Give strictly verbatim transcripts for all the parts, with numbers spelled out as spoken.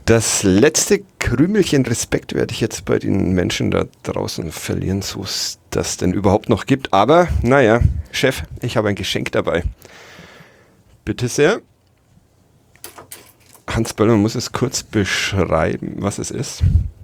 Das letzte Krümelchen Respekt werde ich jetzt bei den Menschen da draußen verlieren, so es das denn überhaupt noch gibt. Aber, naja, Chef, ich habe ein Geschenk dabei. Bitte sehr. Hans Böller muss es kurz beschreiben, was es ist.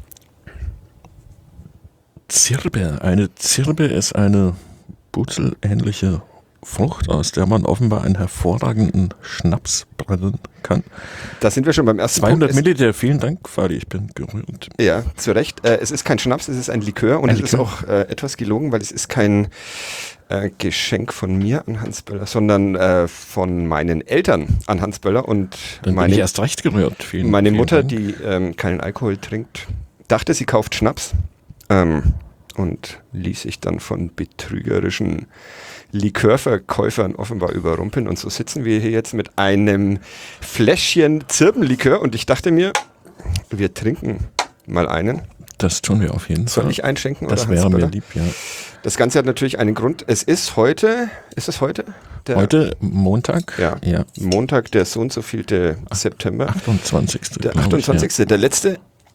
Zirbe. Eine Zirbe ist eine butzelähnliche Frucht, aus der man offenbar einen hervorragenden Schnaps brennen kann. Da sind wir schon beim ersten zweihundert Milliliter, vielen Dank, Fadi, ich bin gerührt. Ja, zu Recht. Äh, es ist kein Schnaps, es ist ein Likör und ein es Likör. ist auch äh, etwas gelogen, weil es ist kein äh, Geschenk von mir an Hans Böller, sondern äh, von meinen Eltern an Hans Böller. Und Dann meine, bin ich erst recht gerührt. Vielen, meine vielen Mutter, Dank. die ähm, keinen Alkohol trinkt, dachte, sie kauft Schnaps ähm, und ließ sich dann von betrügerischen Likörverkäufern offenbar überrumpeln. Und so sitzen wir hier jetzt mit einem Fläschchen Zirbenlikör und ich dachte mir, wir trinken mal einen. Das tun wir auf jeden Soll Fall. Soll ich einschenken? Das oder wäre Hans mir Böller? lieb, ja. Das Ganze hat natürlich einen Grund. Es ist heute, ist es heute? Der, heute Montag? Ja, ja. Montag, der so und so vielte September. achtundzwanzigste Der achtundzwanzigste. Ich, ja. Der letzte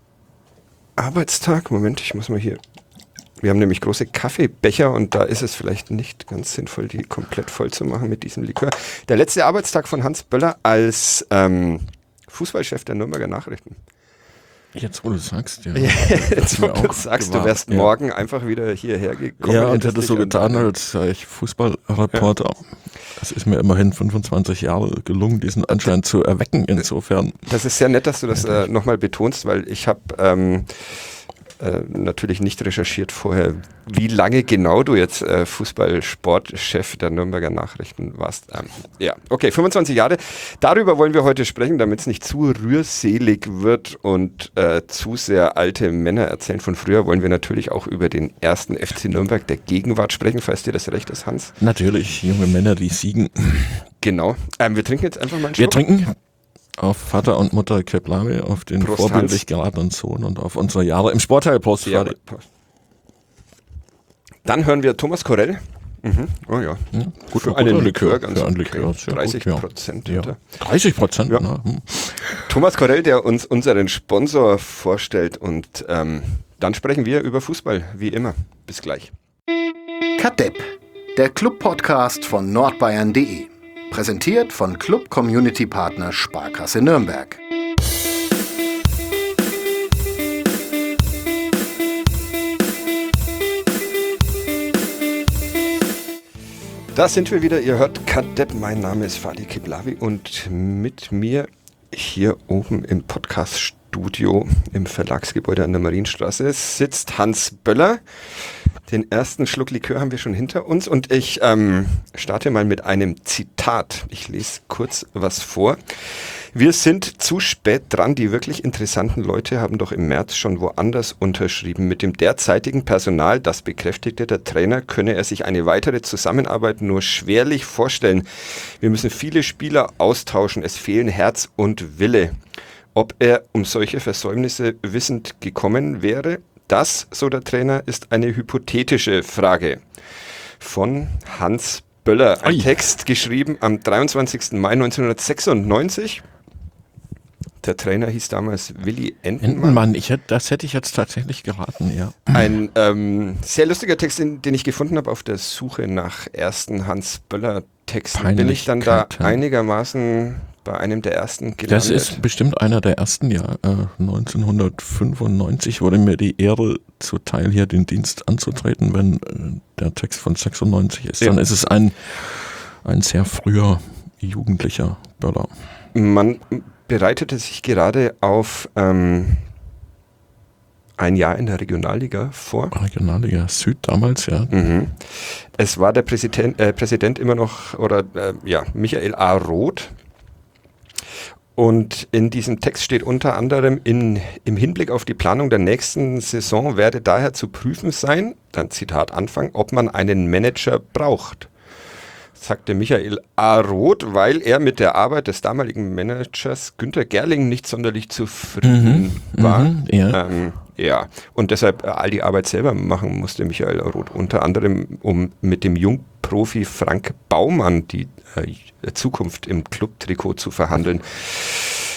Arbeitstag. Moment, ich muss mal hier... Wir haben nämlich große Kaffeebecher und da ist es vielleicht nicht ganz sinnvoll, die komplett voll zu machen mit diesem Likör. Der letzte Arbeitstag von Hans Böller als ähm, Fußballchef der Nürnberger Nachrichten. Jetzt, wo du sagst, ja. Jetzt, wo du sagst, gewahrt. Du wärst ja. morgen einfach wieder hierher gekommen. Ja, und hätte so getan, als sei ich Fußballreporter. Ja. Es ist mir immerhin fünfundzwanzig Jahre gelungen, diesen Anschein zu erwecken, insofern. Das ist sehr nett, dass du das äh, nochmal betonst, weil ich habe... Ähm, Äh, natürlich nicht recherchiert vorher, wie lange genau du jetzt äh, Fußball-Sportchef der Nürnberger Nachrichten warst. Ähm, ja, okay, fünfundzwanzig Jahre. Darüber wollen wir heute sprechen, damit es nicht zu rührselig wird und äh, zu sehr alte Männer erzählen von früher, wollen wir natürlich auch über den ersten F C Nürnberg der Gegenwart sprechen, falls dir das recht ist, Hans. Natürlich, junge Männer, die siegen. Genau. Ähm, wir trinken jetzt einfach mal einen Wir Schluck. trinken auf Vater und Mutter Keblame, auf den Prost, vorbildlich Hans. geratenen Sohn und auf unsere Jahre im Sportteil. Prost, ja, Dann hören wir Thomas Korell. Mhm. Oh ja. ja gut, für einen Likör, ganz für einen Likör, okay. dreißig Prozent. Ja. Ja. dreißig Prozent? Ja. Na, hm. Thomas Korell, der uns unseren Sponsor vorstellt und ähm, dann sprechen wir über Fußball, wie immer. Bis gleich. Kadepp, der Club-Podcast von nordbayern punkt de. Präsentiert von Club-Community-Partner Sparkasse Nürnberg. Da sind wir wieder, ihr hört Kadepp, mein Name ist Fadi Kiblavi und mit mir hier oben im Podcast-Studio im Verlagsgebäude an der Marienstraße sitzt Hans Böller. Den ersten Schluck Likör haben wir schon hinter uns und ich ähm, starte mal mit einem Zitat. Ich lese kurz was vor. Wir sind zu spät dran. Die wirklich interessanten Leute haben doch im März schon woanders unterschrieben. Mit dem derzeitigen Personal, das bekräftigte der Trainer, könne er sich eine weitere Zusammenarbeit nur schwerlich vorstellen. Wir müssen viele Spieler austauschen. Es fehlen Herz und Wille. Ob er um solche Versäumnisse wissend gekommen wäre? Das, so der Trainer, ist eine hypothetische Frage. Von Hans Böller. Ein Ei. Text geschrieben am dreiundzwanzigsten Mai neunzehnhundertsechsundneunzig. Der Trainer hieß damals Willi Entenmann. Entenmann, ich hätte, das hätte ich jetzt tatsächlich geraten, ja. Ein ähm, sehr lustiger Text, den, den ich gefunden habe auf der Suche nach ersten Hans Böller Texten. Bin ich dann da einigermaßen bei einem der ersten gelandet. Das ist bestimmt einer der ersten, ja. Äh, neunzehnhundertfünfundneunzig wurde mir die Ehre zuteil, hier den Dienst anzutreten, wenn äh, der Text von sechsundneunzig ist. Ja. Dann ist es ein, ein sehr früher jugendlicher Böller. Man bereitete sich gerade auf ähm, ein Jahr in der Regionalliga vor. Regionalliga Süd damals, ja. Mhm. Es war der Präsident, äh, Präsident immer noch, oder äh, ja, Michael A. Roth. Und in diesem Text steht unter anderem, in, im Hinblick auf die Planung der nächsten Saison werde daher zu prüfen sein, dann Zitat Anfang, ob man einen Manager braucht. Sagte Michael A. Roth, weil er mit der Arbeit des damaligen Managers Günter Gerling nicht sonderlich zufrieden mhm, war. Mhm, ja. Ähm, ja, und deshalb all die Arbeit selber machen musste Michael A. Roth, unter anderem um mit dem Jungprofi Frank Baumann die äh, Zukunft im Clubtrikot zu verhandeln.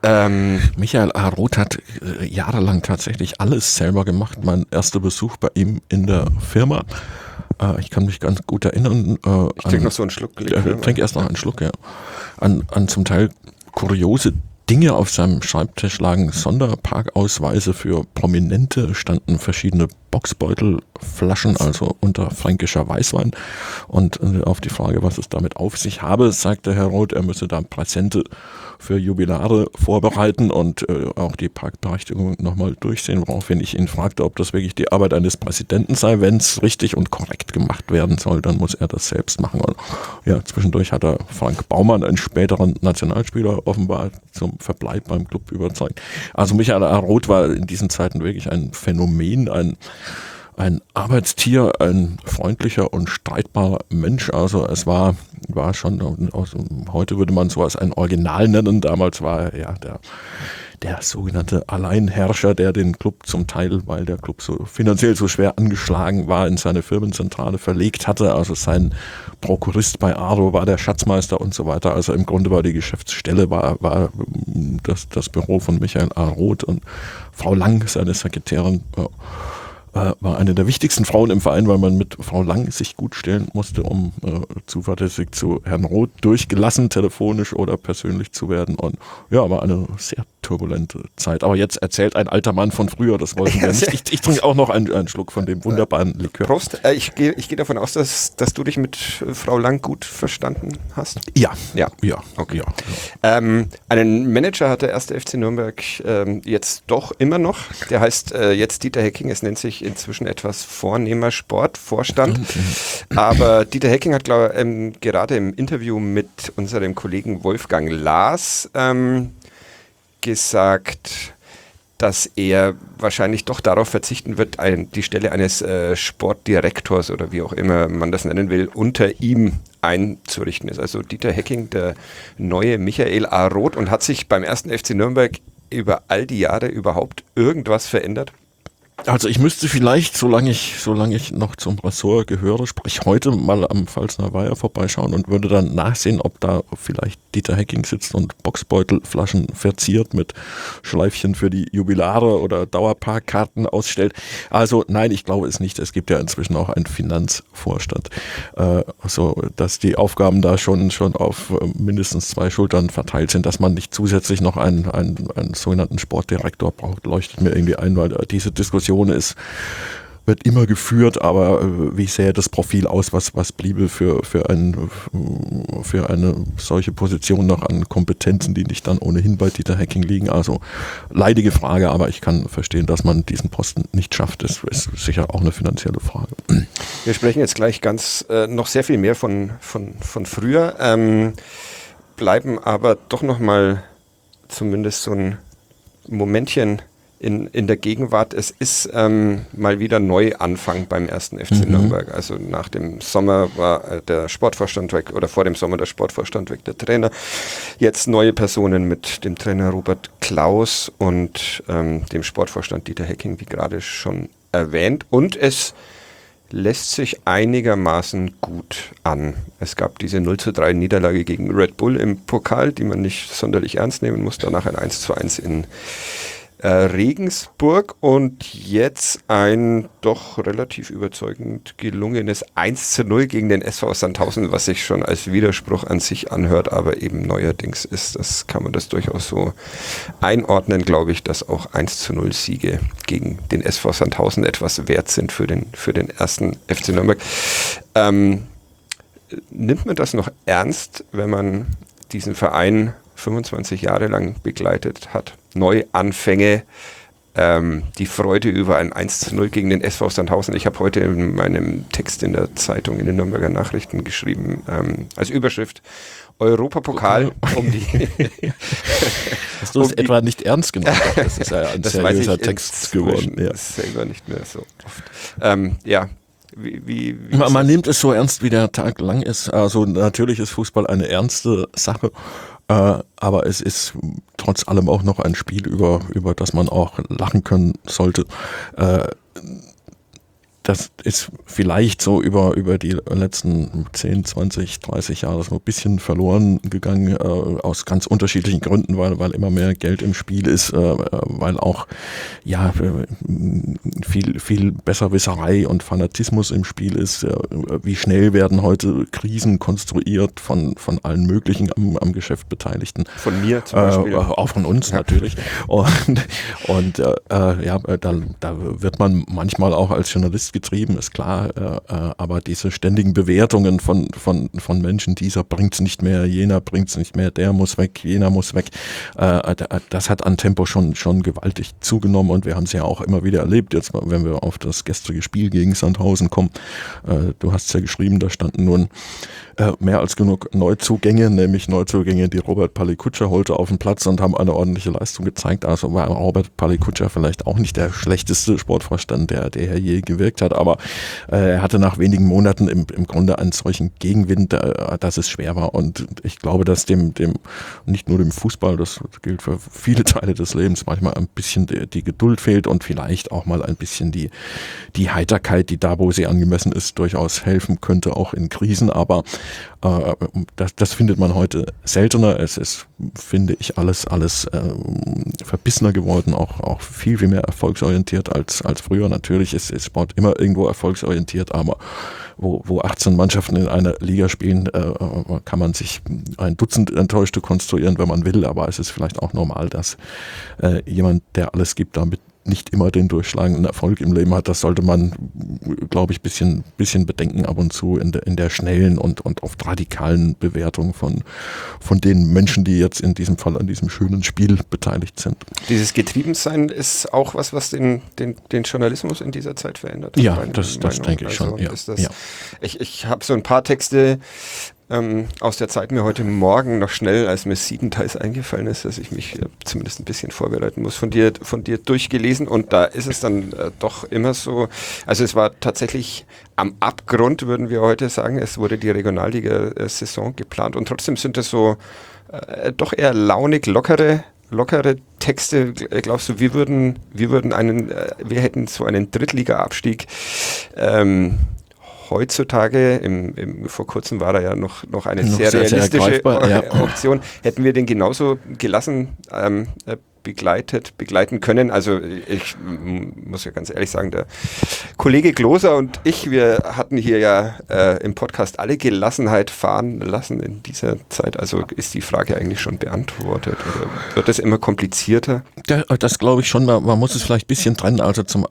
Ähm, Michael A. Roth hat äh, jahrelang tatsächlich alles selber gemacht. Mein erster Besuch bei ihm in der Firma. Äh, ich kann mich ganz gut erinnern. Äh, ich trinke noch so einen Schluck. Äh, trink erst noch einen Schluck, ja. An, an zum Teil kuriose Dinge auf seinem Schreibtisch lagen Sonderparkausweise für Prominente, standen verschiedene Boxbeutelflaschen, also unter fränkischer Weißwein. Und äh, auf die Frage, was es damit auf sich habe, sagte Herr Roth, er müsse da Präsente für Jubilare vorbereiten und äh, auch die Parkberechtigung nochmal durchsehen, woraufhin ich ihn fragte, ob das wirklich die Arbeit eines Präsidenten sei. Wenn es richtig und korrekt gemacht werden soll, dann muss er das selbst machen. Und ja, zwischendurch hat er Frank Baumann, einen späteren Nationalspieler, offenbar zum Verbleib beim Club überzeugt. Also Michael A. Roth war in diesen Zeiten wirklich ein Phänomen, ein ein Arbeitstier, ein freundlicher und streitbarer Mensch. Also es war, war schon, also heute würde man sowas ein Original nennen. Damals war er ja der, der sogenannte Alleinherrscher, der den Club zum Teil, weil der Club so finanziell so schwer angeschlagen war, in seine Firmenzentrale verlegt hatte. Also sein Prokurist bei Aro war der Schatzmeister und so weiter. Also im Grunde war die Geschäftsstelle, war, war das, das Büro von Michael A. Roth, und Frau Lang, seine Sekretärin, war eine der wichtigsten Frauen im Verein, weil man mit Frau Lang sich gut stellen musste, um äh, zuverlässig zu Herrn Roth durchgelassen, telefonisch oder persönlich zu werden. Und ja, war eine sehr turbulente Zeit. Aber jetzt erzählt ein alter Mann von früher, das wollten wir nicht. Ich, ich trinke auch noch einen, einen Schluck von dem wunderbaren Likör. Prost. Äh, ich gehe ich geh davon aus, dass, dass du dich mit Frau Lang gut verstanden hast. Ja. Ja. Ja. Okay. Ja. Ähm, einen Manager hat der erste F C Nürnberg ähm, jetzt doch immer noch. Der heißt äh, jetzt Dieter Hecking. Es nennt sich inzwischen etwas vornehmer Sportvorstand. Aber Dieter Hecking hat glaub, ähm, gerade im Interview mit unserem Kollegen Wolfgang Lars ähm, gesagt, dass er wahrscheinlich doch darauf verzichten wird, ein, die Stelle eines äh, Sportdirektors oder wie auch immer man das nennen will, unter ihm einzurichten ist. Also Dieter Hecking, der neue Michael A. Roth, und hat sich beim ersten F C Nürnberg über all die Jahre überhaupt irgendwas verändert? Also ich müsste vielleicht, solange ich, solange ich noch zum Ressort gehöre, sprich heute mal am Pfalzner Weiher vorbeischauen und würde dann nachsehen, ob da vielleicht Dieter Hecking sitzt und Boxbeutelflaschen verziert mit Schleifchen für die Jubilare oder Dauerparkkarten ausstellt. Also nein, ich glaube es nicht. Es gibt ja inzwischen auch einen Finanzvorstand, äh, so dass die Aufgaben da schon schon auf äh, mindestens zwei Schultern verteilt sind. Dass man nicht zusätzlich noch einen, einen, einen sogenannten Sportdirektor braucht, leuchtet mir irgendwie ein, weil äh, diese Diskussion ist, wird immer geführt, aber äh, wie sähe das Profil aus, was, was bliebe für, für, ein, für eine solche Position noch an Kompetenzen, die nicht dann ohnehin bei Dieter Hecking liegen? Also leidige Frage, aber ich kann verstehen, dass man diesen Posten nicht schafft. Das ist sicher auch eine finanzielle Frage. Wir sprechen jetzt gleich ganz äh, noch sehr viel mehr von, von, von früher, ähm, bleiben aber doch noch mal zumindest so ein Momentchen In, in der Gegenwart. Es ist ähm, mal wieder Neuanfang beim ersten F C mhm. Nürnberg. Also nach dem Sommer war äh, der Sportvorstand weg, oder vor dem Sommer der Sportvorstand weg, der Trainer. Jetzt neue Personen mit dem Trainer Robert Klaus und ähm, dem Sportvorstand Dieter Hecking, wie gerade schon erwähnt. Und es lässt sich einigermaßen gut an. Es gab diese null zu drei Niederlage gegen Red Bull im Pokal, die man nicht sonderlich ernst nehmen muss. Danach ein eins zu eins in Regensburg und jetzt ein doch relativ überzeugend gelungenes eins zu null gegen den S V Sandhausen, was sich schon als Widerspruch an sich anhört, aber eben neuerdings ist, das kann man das durchaus so einordnen, glaube ich, dass auch eins zu null Siege gegen den S V Sandhausen etwas wert sind für den, für den ersten F C Nürnberg. Ähm, nimmt man das noch ernst, wenn man diesen Verein fünfundzwanzig Jahre lang begleitet hat? Neuanfänge, ähm, die Freude über ein eins zu null gegen den S V Sandhausen. Ich habe heute in meinem Text in der Zeitung, in den Nürnberger Nachrichten geschrieben, ähm, als Überschrift Europapokal um die... Hast du es um etwa nicht ernst genommen? Das ist ja ein seriöser Text geworden. Ja. Das ist selber nicht mehr so oft. Ähm, ja, Wie, wie, wie man, man nimmt es so ernst, wie der Tag lang ist. Also natürlich ist Fußball eine ernste Sache, äh, aber es ist trotz allem auch noch ein Spiel, über, über das man auch lachen können sollte. Äh, das ist vielleicht so über, über die letzten zehn, zwanzig, dreißig Jahre so ein bisschen verloren gegangen, äh, aus ganz unterschiedlichen Gründen, weil, weil immer mehr Geld im Spiel ist, äh, weil auch ja viel, viel Besserwisserei und Fanatismus im Spiel ist. Äh, wie schnell werden heute Krisen konstruiert von, von allen möglichen am, am Geschäft Beteiligten. Von mir zum Beispiel. Äh, auch von uns ja. natürlich. Und, und äh, ja, da, da wird man manchmal auch als Journalist getrieben, ist klar, äh, aber diese ständigen Bewertungen von, von, von Menschen, dieser bringt's nicht mehr, jener bringt's nicht mehr, der muss weg, jener muss weg, äh, das hat an Tempo schon, schon gewaltig zugenommen und wir haben es ja auch immer wieder erlebt, jetzt wenn wir auf das gestrige Spiel gegen Sandhausen kommen, äh, du hast es ja geschrieben, da standen nun äh, mehr als genug Neuzugänge, nämlich Neuzugänge, die Robert Palikutscher holte auf den Platz und haben eine ordentliche Leistung gezeigt, also war Robert Palikutscher vielleicht auch nicht der schlechteste Sportvorstand, der, der hier je gewirkt hat, aber äh, er hatte nach wenigen Monaten im, im Grunde einen solchen Gegenwind, äh, dass es schwer war und ich glaube, dass dem, dem nicht nur dem Fußball, das gilt für viele Teile des Lebens, manchmal ein bisschen die, die Geduld fehlt und vielleicht auch mal ein bisschen die, die Heiterkeit, die da, wo sie angemessen ist, durchaus helfen könnte, auch in Krisen, aber äh, das, das findet man heute seltener. Es ist, finde ich, alles, alles äh, verbissener geworden, auch, auch viel, viel mehr erfolgsorientiert als, als früher. Natürlich ist, ist Sport immer irgendwo erfolgsorientiert, aber wo, wo achtzehn Mannschaften in einer Liga spielen, äh, kann man sich ein Dutzend Enttäuschte konstruieren, wenn man will, aber es ist vielleicht auch normal, dass äh, jemand, der alles gibt, damit nicht immer den durchschlagenden Erfolg im Leben hat. Das sollte man, glaube ich, ein bisschen, bisschen bedenken ab und zu in der, in der schnellen und, und oft radikalen Bewertung von, von den Menschen, die jetzt in diesem Fall an diesem schönen Spiel beteiligt sind. Dieses Getriebensein ist auch was, was den, den, den Journalismus in dieser Zeit verändert hat. Ja, das, das denke ich schon. Also ja. ist das, ja. Ich, ich habe so ein paar Texte ähm, aus der Zeit mir heute Morgen noch schnell, als mir siebenteils eingefallen ist, dass ich mich äh, zumindest ein bisschen vorbereiten muss, von dir, von dir durchgelesen und da ist es dann äh, doch immer so, also es war tatsächlich am Abgrund, würden wir heute sagen, es wurde die Regionalliga-Saison geplant und trotzdem sind das so äh, doch eher launig, lockere lockere Texte. Glaubst du, wir würden, wir würden einen, äh, wir hätten so einen Drittliga-Abstieg ähm, heutzutage, im, im, vor kurzem war da ja noch, noch eine noch sehr, sehr realistische sehr ja. Option, hätten wir den genauso gelassen ähm, begleitet, begleiten können. Also ich muss ja ganz ehrlich sagen, der Kollege Gloser und ich, wir hatten hier ja äh, im Podcast alle Gelassenheit fahren lassen in dieser Zeit. Also ist die Frage eigentlich schon beantwortet oder wird das immer komplizierter? Das, das glaube ich schon. Man, man muss es vielleicht ein bisschen trennen. Also zum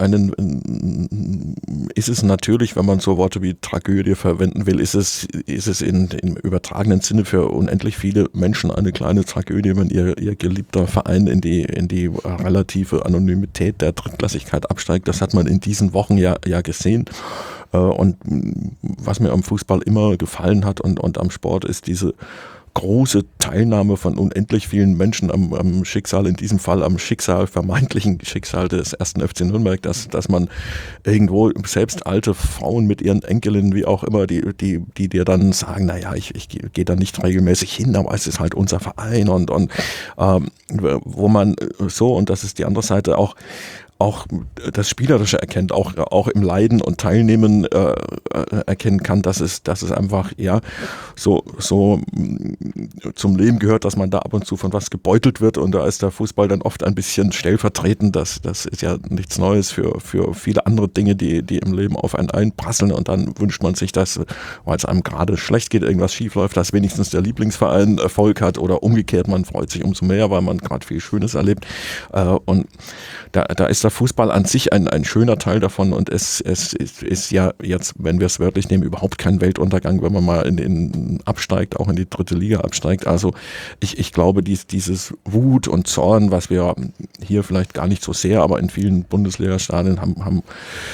einen ist es natürlich, wenn man so Worte wie Tragödie verwenden will, ist es, ist es in, im übertragenen Sinne für unendlich viele Menschen eine kleine Tragödie, wenn ihr, ihr geliebter Verein in die in die relative Anonymität der Drittklassigkeit absteigt. Das hat man in diesen Wochen ja, ja gesehen. Und was mir am Fußball immer gefallen hat und, und am Sport ist diese große Teilnahme von unendlich vielen Menschen am, am Schicksal, in diesem Fall am Schicksal, vermeintlichen Schicksal des ersten F C Nürnberg, dass, dass man irgendwo, selbst alte Frauen mit ihren Enkelinnen, wie auch immer, die, die, die dir dann sagen, naja, ich, ich gehe da nicht regelmäßig hin, aber es ist halt unser Verein und, und ähm, wo man so, und das ist die andere Seite, auch auch das Spielerische erkennt, auch, auch im Leiden und Teilnehmen äh, erkennen kann, dass es, dass es einfach ja so, so zum Leben gehört, dass man da ab und zu von was gebeutelt wird und da ist der Fußball dann oft ein bisschen stellvertretend. Das, das ist ja nichts Neues für, für viele andere Dinge, die, die im Leben auf einen einprasseln und dann wünscht man sich, dass, weil es einem gerade schlecht geht, irgendwas schief läuft, dass wenigstens der Lieblingsverein Erfolg hat oder umgekehrt, man freut sich umso mehr, weil man gerade viel Schönes erlebt äh, und da, da ist der Fußball an sich ein, ein schöner Teil davon und es, es ist, ist ja jetzt, wenn wir es wörtlich nehmen, überhaupt kein Weltuntergang, wenn man mal in den absteigt, auch in die dritte Liga absteigt. Also ich, ich glaube, dies, dieses Wut und Zorn, was wir hier vielleicht gar nicht so sehr, aber in vielen Bundesliga-Stadien haben, haben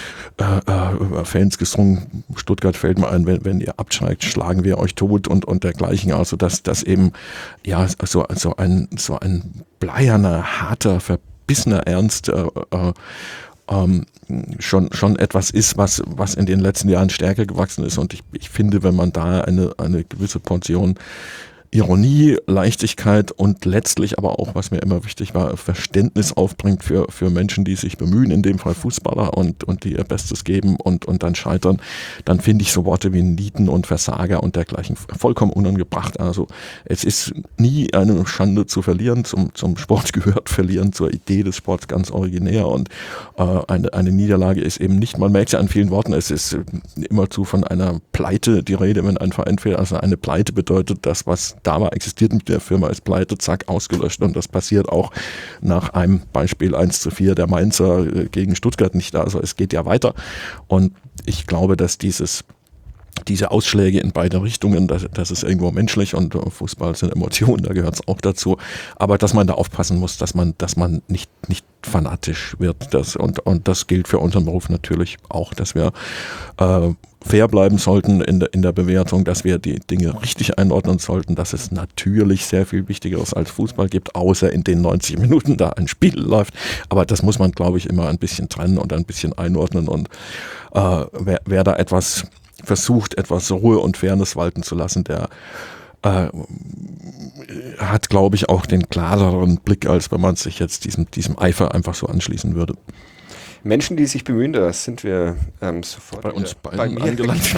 äh, Fans gesungen, Stuttgart fällt mir ein, wenn, wenn ihr absteigt, schlagen wir euch tot und, und dergleichen. Also dass das eben ja so, so ein so ein bleierner, harter, verbissener Ernst äh, äh, ähm, schon schon etwas ist, was was in den letzten Jahren stärker gewachsen ist und ich, ich finde, wenn man da eine eine gewisse Portion Ironie, Leichtigkeit und letztlich aber auch, was mir immer wichtig war, Verständnis aufbringt für, für Menschen, die sich bemühen, in dem Fall Fußballer und, und die ihr Bestes geben und, und dann scheitern, dann finde ich so Worte wie Nieten und Versager und dergleichen vollkommen unangebracht. Also es ist nie eine Schande zu verlieren, zum, zum Sport gehört verlieren, zur Idee des Sports ganz originär und äh, eine, eine Niederlage ist eben nicht, man merkt ja an vielen Worten, es ist immerzu von einer Pleite die Rede, wenn ein Verein fehlt, also eine Pleite bedeutet, das, was da war, existiert mit der Firma, ist pleite, zack, ausgelöscht. Und das passiert auch nach einem Beispiel eins zu vier der Mainzer gegen Stuttgart nicht. Also es geht ja weiter. Und ich glaube, dass dieses diese Ausschläge in beide Richtungen, das, das ist irgendwo menschlich und Fußball sind Emotionen, da gehört es auch dazu. Aber dass man da aufpassen muss, dass man, dass man nicht, nicht fanatisch wird. Das, und, und das gilt für unseren Beruf natürlich auch, dass wir äh, fair bleiben sollten in der, in der Bewertung, dass wir die Dinge richtig einordnen sollten, dass es natürlich sehr viel Wichtigeres als Fußball gibt, außer in den neunzig Minuten da ein Spiel läuft. Aber das muss man, glaube ich, immer ein bisschen trennen und ein bisschen einordnen. Und äh, wer, wer da etwas versucht, etwas Ruhe und Fairness walten zu lassen, der äh, hat, glaube ich, auch den klareren Blick, als wenn man sich jetzt diesem, diesem Eifer einfach so anschließen würde. Menschen, die sich bemühen, da sind wir ähm, sofort bei uns bei beiden mir angelangt.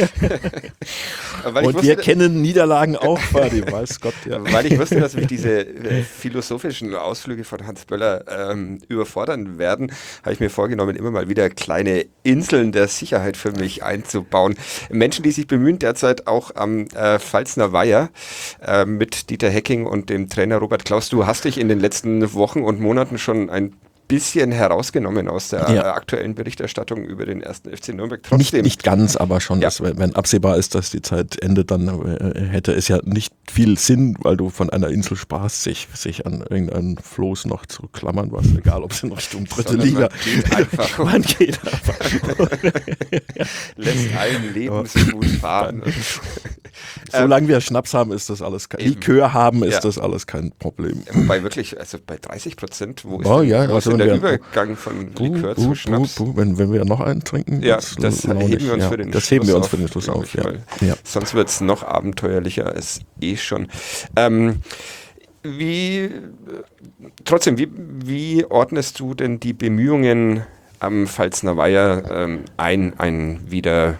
Und wusste, wir kennen Niederlagen auch, Fadi, weiß Gott. Ja. Weil ich wusste, dass mich diese äh, philosophischen Ausflüge von Hans Böller ähm, überfordern werden, habe ich mir vorgenommen, immer mal wieder kleine Inseln der Sicherheit für mich einzubauen. Menschen, die sich bemühen, derzeit auch am äh, Pfalzner Weiher äh, mit Dieter Hecking und dem Trainer Robert Klaus. Du hast dich in den letzten Wochen und Monaten schon ein bisschen herausgenommen aus der ja. aktuellen Berichterstattung über den ersten F C Nürnberg. Trotzdem. Nicht, nicht ganz, aber schon, Ja. dass, wenn, wenn absehbar ist, dass die Zeit endet, dann äh, hätte es ja nicht viel Sinn, weil du von einer Insel sprachst, sich, sich an irgendeinen Floß noch zu klammern, was egal, ob es in Richtung dritte Sondern Liga. Man geht einfach. Man geht einfach. Lässt allen Lebensmut fahren. Solange wir Schnaps haben, ist das alles kein, Eben. Likör haben, ist Ja. das alles kein Problem. Wobei wirklich, also bei dreißig Prozent, wo ist Oh, denn, ja, wo ist also denn der wenn wir- Übergang von Buh, Likör buh, zu buh, Schnaps? buh. Wenn, wenn wir noch einen trinken, Ja, wird's das launig. heben wir uns ja, für den das Schluss heben wir uns auf, für den Schluss glaub auf. ich, Ja. weil Ja. Sonst wird es noch abenteuerlicher als eh schon. Ähm, wie, trotzdem, wie, wie ordnest du denn die Bemühungen am Pfalzner Weiher ähm, ein, ein wieder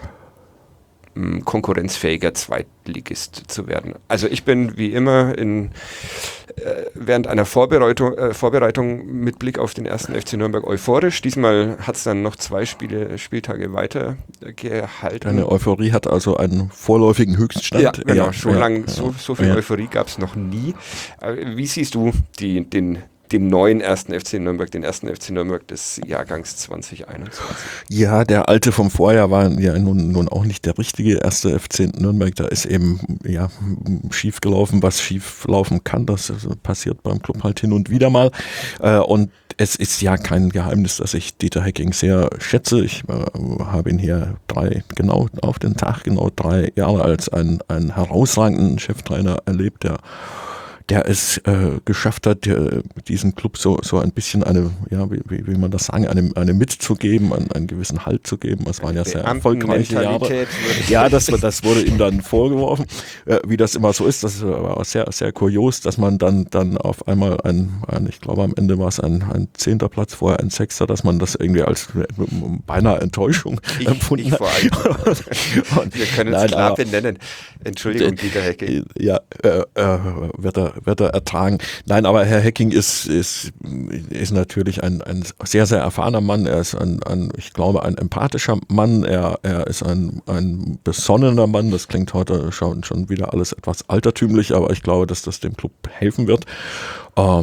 ähm, konkurrenzfähiger Zweitligist zu werden? Also ich bin wie immer in äh, während einer Vorbereitung, äh, Vorbereitung mit Blick auf den ersten F C Nürnberg euphorisch. Diesmal hat es dann noch zwei Spiele, Spieltage weiter äh, gehalten. Deine Euphorie hat also einen vorläufigen Höchststand. Ja, genau. Schon ja, lang, ja, so, so viel ja. Euphorie gab es noch nie. Äh, Wie siehst du die, den, den neuen ersten F C Nürnberg, den ersten F C Nürnberg des Jahrgangs zwanzig einundzwanzig? Ja, der alte vom Vorjahr war ja nun, nun auch nicht der richtige erste F C Nürnberg. Da ist eben ja schief gelaufen, was schief laufen kann. Das passiert beim Club halt hin und wieder mal. Äh, und es ist ja kein Geheimnis, dass ich Dieter Hecking sehr schätze. Ich äh, habe ihn hier drei, genau auf den Tag, genau drei Jahre als einen, einen herausragenden Cheftrainer erlebt, der der es äh, geschafft hat, äh, diesen Club so so ein bisschen eine, ja, wie, wie will man das sagen, eine, eine mitzugeben, einen, einen gewissen Halt zu geben. Es waren ja sehr erfolgreiche Jahre. Beamtenmentalität würde ich- Ja, das, das wurde ihm dann vorgeworfen, äh, wie das immer so ist. Das war auch sehr, sehr kurios, dass man dann, dann auf einmal ein, ein, ich glaube am Ende war es ein, ein zehnter Platz, vorher ein Sechster, dass man das irgendwie als äh, beinahe Enttäuschung Ich, empfunden ich hat. vor allem. Und- Wir können es Nein, klar aber- benennen. Entschuldigung, Dieter Hecking. Ja, äh, äh, wird er, wird er ertragen. Nein, aber Herr Hecking ist, ist, ist natürlich ein, ein sehr, sehr erfahrener Mann. Er ist ein, ein ich glaube, ein empathischer Mann. Er, er ist ein, ein besonnener Mann. Das klingt heute schon, schon wieder alles etwas altertümlich, aber ich glaube, dass das dem Club helfen wird. Äh,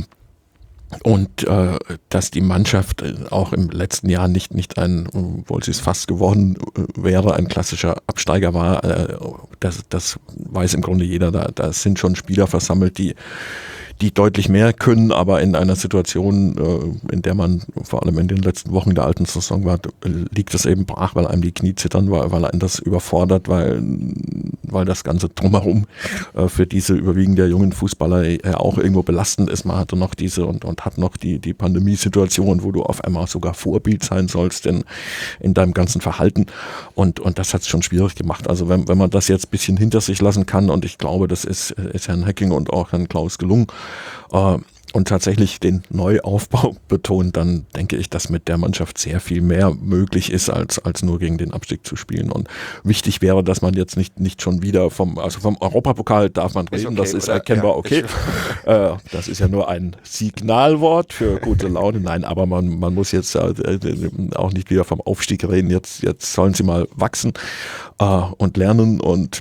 Und äh, dass die Mannschaft auch im letzten Jahr nicht, nicht ein, obwohl sie es fast geworden wäre, ein klassischer Absteiger war, äh, das, das weiß im Grunde jeder. Da, da sind schon Spieler versammelt, die, die deutlich mehr können, aber in einer Situation, äh, in der man vor allem in den letzten Wochen der alten Saison war, liegt es eben brach, weil einem die Knie zittern, weil, weil einen das überfordert, weil, weil das Ganze drumherum äh, für diese überwiegend der jungen Fußballer äh, auch irgendwo belastend ist. Man hatte noch diese und, und hat noch die, die Pandemiesituation, wo du auf einmal sogar Vorbild sein sollst in, in deinem ganzen Verhalten und, und das hat es schon schwierig gemacht. Also wenn, wenn man das jetzt ein bisschen hinter sich lassen kann und ich glaube, das ist, ist Herrn Hecking und auch Herrn Klaus gelungen, äh, und tatsächlich den Neuaufbau betont, dann denke ich, dass mit der Mannschaft sehr viel mehr möglich ist, als, als nur gegen den Abstieg zu spielen. Und wichtig wäre, dass man jetzt nicht, nicht schon wieder vom, also vom Europapokal darf man reden, okay, das ist erkennbar ja, okay. äh, das ist ja nur ein Signalwort für gute Laune. Nein, aber man, man muss jetzt äh, auch nicht wieder vom Aufstieg reden. Jetzt, jetzt sollen sie mal wachsen äh, und lernen und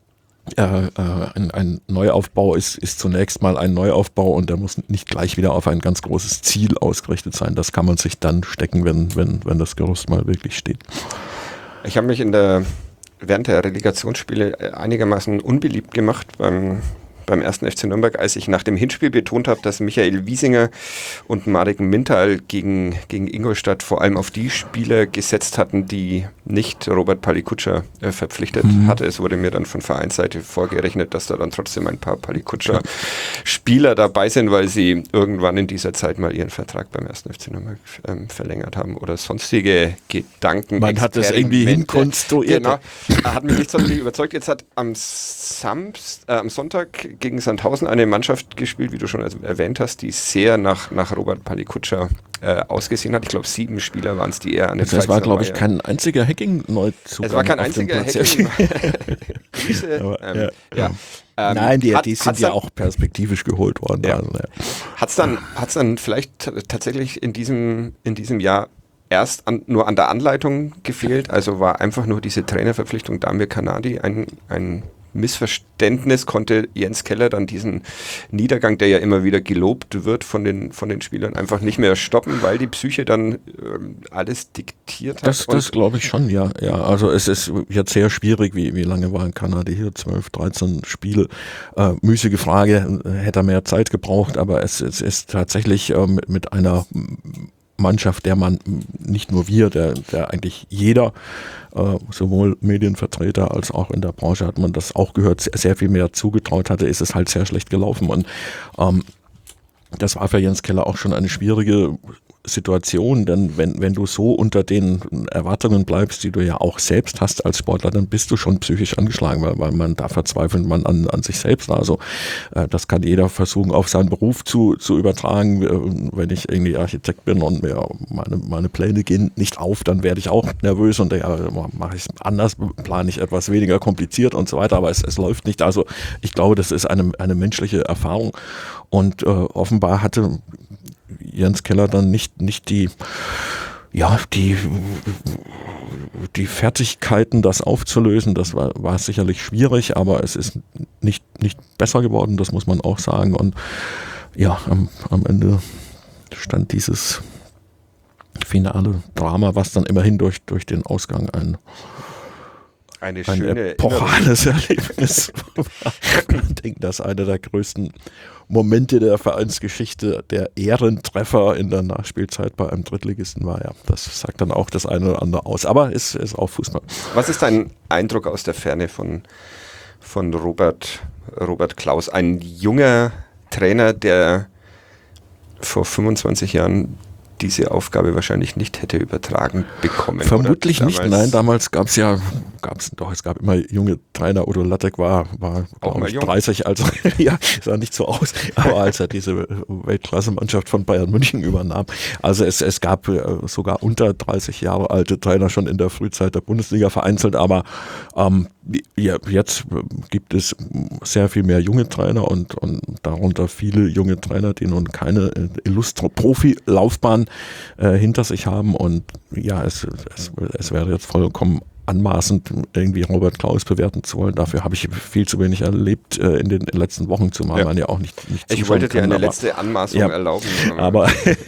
Äh, äh, ein, ein Neuaufbau ist, ist zunächst mal ein Neuaufbau und der muss nicht gleich wieder auf ein ganz großes Ziel ausgerichtet sein. Das kann man sich dann stecken, wenn, wenn, wenn das Gerüst mal wirklich steht. Ich habe mich in der, während der Relegationsspiele einigermaßen unbeliebt gemacht beim beim ersten F C Nürnberg, als ich nach dem Hinspiel betont habe, dass Michael Wiesinger und Marek Mintal gegen, gegen Ingolstadt vor allem auf die Spieler gesetzt hatten, die nicht Robert Palikutscha äh, verpflichtet mhm. hatte. Es wurde mir dann von Vereinsseite vorgerechnet, dass da dann trotzdem ein paar Palikutscha-Spieler dabei sind, weil sie irgendwann in dieser Zeit mal ihren Vertrag beim ersten F C Nürnberg ähm, verlängert haben oder sonstige Gedanken. Man hat das irgendwie hinkonstruiert. Genau, hat mich nicht sonderlich überzeugt. Jetzt hat am, Samst, äh, am Sonntag gegen Sandhausen eine Mannschaft gespielt, wie du schon erwähnt hast, die sehr nach, nach Robert Palikutscha äh, ausgesehen hat. Ich glaube, sieben Spieler waren es, die er an den also Es war, glaube ich, kein einziger Hacking-Neuzugang. Es war kein einziger Hacking. Grüße. Aber, ähm, ja, ja. Ähm, Nein, die, hat, die sind ja auch perspektivisch geholt worden. Ja. Also, ja. Hat es dann, hat's dann vielleicht t- tatsächlich in diesem, in diesem Jahr erst an, nur an der Anleitung gefehlt? Also war einfach nur diese Trainerverpflichtung Damir Kanadi ein, ein Missverständnis, konnte Jens Keller dann diesen Niedergang, der ja immer wieder gelobt wird von den, von den Spielern, einfach nicht mehr stoppen, weil die Psyche dann äh, alles diktiert hat. Das, das glaube ich schon, ja. ja. Also es ist jetzt sehr schwierig, wie, wie lange war in Kanada hier? zwölf, dreizehn Spiele. Äh, müßige Frage, hätte er mehr Zeit gebraucht, aber es, es ist tatsächlich äh, mit, mit einer Mannschaft, der man, nicht nur wir, der, der eigentlich jeder, äh, sowohl Medienvertreter als auch in der Branche hat man das auch gehört, sehr, sehr viel mehr zugetraut hatte, ist es halt sehr schlecht gelaufen. Und ähm, das war für Jens Keller auch schon eine schwierige Situation, denn wenn, wenn du so unter den Erwartungen bleibst, die du ja auch selbst hast als Sportler, dann bist du schon psychisch angeschlagen, weil, weil man da verzweifelt man an, an sich selbst. Also äh, das kann jeder versuchen, auf seinen Beruf zu, zu übertragen. Äh, wenn ich irgendwie Architekt bin und mir meine, meine Pläne gehen nicht auf, dann werde ich auch nervös und ja, mache ich es anders, plane ich etwas weniger kompliziert und so weiter, aber es, es läuft nicht. Also ich glaube, das ist eine, eine menschliche Erfahrung und äh, offenbar hatte Jens Keller dann nicht, nicht die, ja, die, die Fertigkeiten, das aufzulösen. Das war, war sicherlich schwierig, aber es ist nicht, nicht besser geworden, das muss man auch sagen. Und ja, am, am Ende stand dieses finale Drama, was dann immerhin durch, durch den Ausgang ein Eine ein schöne epochales Erlebnis. Ich denke, das ist einer der größten Momente der Vereinsgeschichte, der Ehrentreffer in der Nachspielzeit bei einem Drittligisten war. Ja, das sagt dann auch das eine oder andere aus. Aber es ist auch Fußball. Was ist dein Eindruck aus der Ferne von, von Robert, Robert Klaus? Ein junger Trainer, der vor fünfundzwanzig Jahren diese Aufgabe wahrscheinlich nicht hätte übertragen bekommen. Vermutlich nicht, nein, damals gab es ja, gab es doch, es gab immer junge Trainer. Udo Lattek war, war glaube ich, dreißig, also ja, sah nicht so aus, aber als er diese Weltklasse-Mannschaft von Bayern München übernahm. Also es, es gab äh, sogar unter dreißig Jahre alte Trainer schon in der Frühzeit der Bundesliga vereinzelt, aber ähm, ja, jetzt gibt es sehr viel mehr junge Trainer und, und darunter viele junge Trainer, die nun keine illustre Profilaufbahn äh, hinter sich haben und ja, es, es, es wäre jetzt vollkommen anmaßend, irgendwie Robert Klaus bewerten zu wollen. Dafür habe ich viel zu wenig erlebt äh, in den letzten Wochen, zumal ja. man ja auch nicht, nicht Ich wollte dir eine aber, letzte Anmaßung ja, erlauben. Aber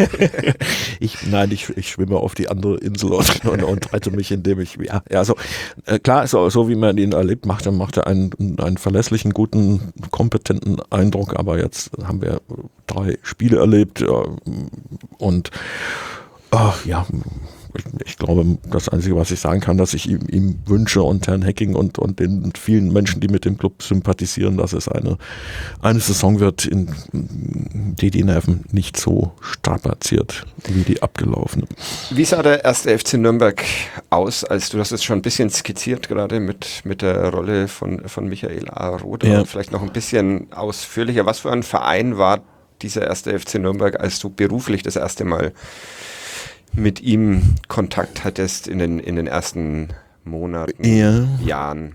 ich, nein, ich, ich schwimme auf die andere Insel und, und, und rette mich, indem ich, ja, also äh, klar, so, so wie man ihn erlebt, macht er, macht er einen, einen verlässlichen, guten, kompetenten Eindruck, aber jetzt haben wir drei Spiele erlebt äh, und äh, ja, Ich, ich glaube, das Einzige, was ich sagen kann, dass ich ihm, ihm wünsche und Herrn Hecking und, und den vielen Menschen, die mit dem Club sympathisieren, dass es eine, eine Saison wird, in die die Nerven nicht so strapaziert wie die abgelaufene. Wie sah der erste F C Nürnberg aus, als du hast es schon ein bisschen skizziert, gerade mit, mit der Rolle von, von Michael A. Roth, ja. Vielleicht noch ein bisschen ausführlicher. Was für ein Verein war dieser erste F C Nürnberg, als du beruflich das erste Mal mit ihm Kontakt hattest in den, in den ersten Monaten, ja. Jahren?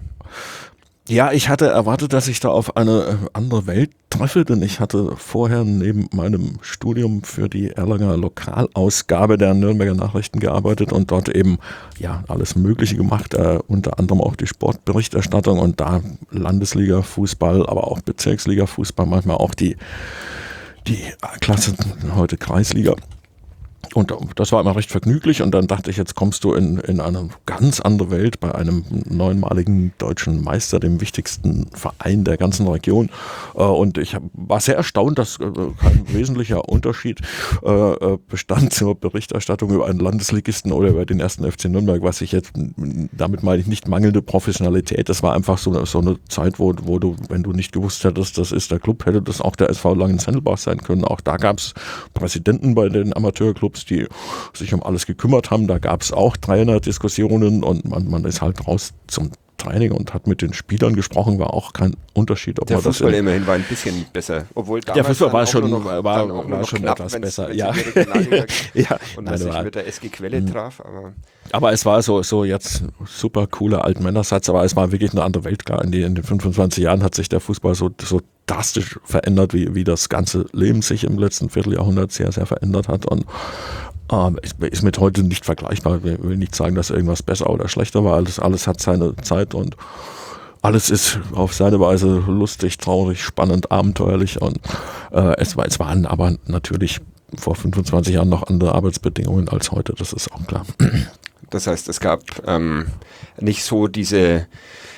Ja, ich hatte erwartet, dass ich da auf eine andere Welt treffe, denn ich hatte vorher neben meinem Studium für die Erlanger Lokalausgabe der Nürnberger Nachrichten gearbeitet und dort eben ja alles Mögliche gemacht, äh, unter anderem auch die Sportberichterstattung und da Landesliga-Fußball, aber auch Bezirksliga-Fußball, manchmal auch die, die Klasse, heute Kreisliga. Und das war immer recht vergnüglich und dann dachte ich, jetzt kommst du in, in eine ganz andere Welt bei einem neunmaligen deutschen Meister, dem wichtigsten Verein der ganzen Region. Und ich war sehr erstaunt, dass kein wesentlicher Unterschied bestand zur Berichterstattung über einen Landesligisten oder über den ersten F C Nürnberg, was ich jetzt, damit meine ich nicht mangelnde Professionalität, das war einfach so, so eine Zeit, wo, wo du, wenn du nicht gewusst hättest, das ist der Club, hätte das auch der S V Langenzendelbach sein können. Auch da gab es Präsidenten bei den Amateurclubs, die sich um alles gekümmert haben. Da gab es auch Trainerdiskussionen und man, man ist halt raus zum Training und hat mit den Spielern gesprochen, war auch kein Unterschied. Ob der man Fußball das immerhin war ein bisschen besser. Obwohl der Fußball war schon, noch, war, war, war schon knapp, etwas besser. Wenn's, ja. wenn's ja. Und Nein, man sich war, mit der S G Quelle mh. traf. Aber, aber es war so, so jetzt super cooler Altmännersatz, aber es war wirklich eine andere Welt. Klar, in, die, in den fünfundzwanzig Jahren hat sich der Fußball so, so drastisch verändert, wie, wie das ganze Leben sich im letzten Vierteljahrhundert sehr, sehr verändert hat. Und Ähm, ist mit heute nicht vergleichbar. Ich will nicht sagen, dass irgendwas besser oder schlechter war. Alles, alles hat seine Zeit und alles ist auf seine Weise lustig, traurig, spannend, abenteuerlich. Und äh, es, war, es waren aber natürlich vor fünfundzwanzig Jahren noch andere Arbeitsbedingungen als heute, das ist auch klar. Das heißt, es gab ähm, nicht so diese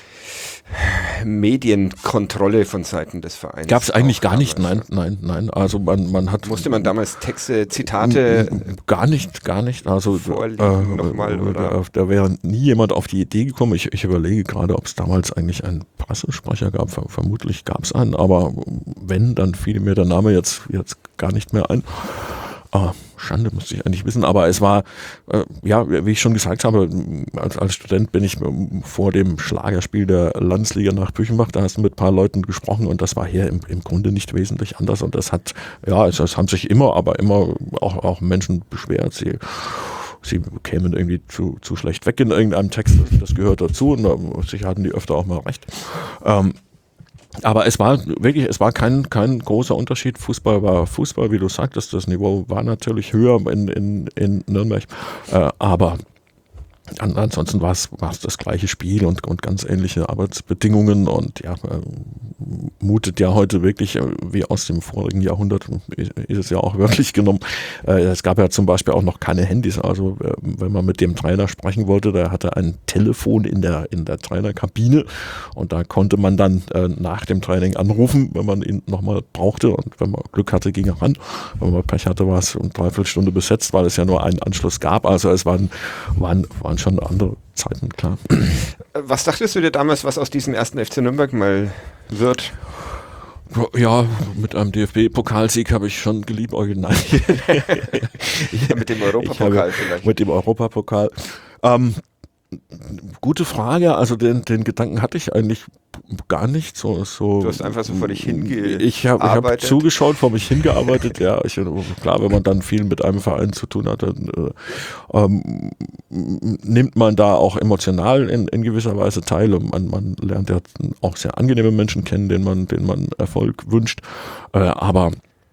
Medienkontrolle von Seiten des Vereins. Gab es eigentlich gar nicht, nein, nein, nein. Also man, man hat. Musste man damals Texte, Zitate gar nicht, gar nicht. Also vorliegen äh, nochmal, oder? Da, da wäre nie jemand auf die Idee gekommen. Ich, ich überlege gerade, ob es damals eigentlich einen Pressesprecher gab. Ver- vermutlich gab es einen, aber wenn, dann fiel mir der Name jetzt, jetzt gar nicht mehr ein. Ah, Schande, müsste ich eigentlich wissen, aber es war, äh, ja, wie ich schon gesagt habe, als, als Student bin ich vor dem Schlagerspiel der Landesliga nach Büchenbach, da hast du mit ein paar Leuten gesprochen und das war hier im, im Grunde nicht wesentlich anders und das hat, ja, es, es haben sich immer, aber immer auch, auch Menschen beschwert, sie sie kämen irgendwie zu, zu schlecht weg in irgendeinem Text, das, das gehört dazu und da, sicher hatten die öfter auch mal recht. Ähm, Aber es war wirklich, es war kein, kein großer Unterschied. Fußball war Fußball, wie du sagtest, das Niveau war natürlich höher in, in, in Nürnberg, äh, aber an, ansonsten war es, war es das gleiche Spiel und, und ganz ähnliche Arbeitsbedingungen und ja, äh, mutet ja heute wirklich äh, wie aus dem vorigen Jahrhundert, ist, ist es ja auch wirklich genommen. Äh, es gab ja zum Beispiel auch noch keine Handys, also äh, wenn man mit dem Trainer sprechen wollte, der hatte ein Telefon in der, in der Trainerkabine und da konnte man dann äh, nach dem Training anrufen, wenn man ihn nochmal brauchte und wenn man Glück hatte, ging er ran. Wenn man Pech hatte, war es eine Dreiviertelstunde besetzt, weil es ja nur einen Anschluss gab, also es waren, waren, waren schon andere Zeiten, klar. Was dachtest du dir damals, was aus diesem ersten F C Nürnberg mal wird? Ja, mit einem D F B-Pokalsieg habe ich schon geliebäugelt. Nein. Ja, mit dem Europapokal vielleicht. Mit dem Europapokal. Ähm, gute Frage, also den, den Gedanken hatte ich eigentlich gar nicht. So, so, du hast einfach so vor dich hingearbeitet. Ich habe hab zugeschaut, vor mich hingearbeitet. Ja, ich, klar, wenn man dann viel mit einem Verein zu tun hat, dann äh, ähm, nimmt man da auch emotional in, in gewisser Weise teil. Und man, man lernt ja auch sehr angenehme Menschen kennen, denen man, denen man Erfolg wünscht. Äh, aber